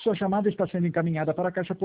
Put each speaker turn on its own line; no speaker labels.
Sua chamada está sendo encaminhada para a caixa